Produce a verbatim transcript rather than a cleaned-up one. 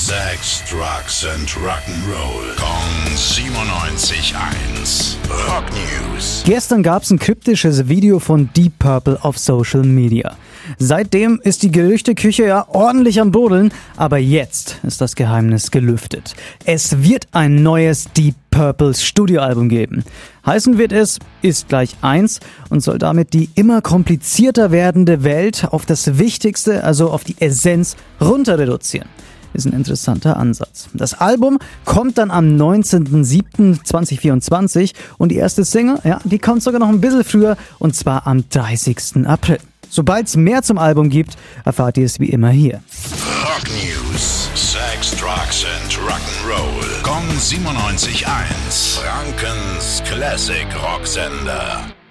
Sex, Drugs and Rock'n'Roll. Kong siebenundneunzig eins. Rock News. Gestern gab es ein kryptisches Video von Deep Purple auf Social Media. Seitdem ist die Gerüchteküche ja ordentlich am Brodeln, aber jetzt ist das Geheimnis gelüftet. Es wird ein neues Deep Purples Studioalbum geben. Heißen wird es Ist gleich eins und soll damit die immer komplizierter werdende Welt auf das Wichtigste, also auf die Essenz, runter reduzieren. Ist ein interessanter Ansatz. Das Album kommt dann am neunzehnten siebten zweitausendvierundzwanzig und die erste Single, ja, die kommt sogar noch ein bisschen früher und zwar am dreißigsten April. Sobald es mehr zum Album gibt, erfahrt ihr es wie immer hier. Rock News. Sex, Drugs and Rock'n'Roll. Kong siebenundneunzig eins. Frankens Classic Rocksender.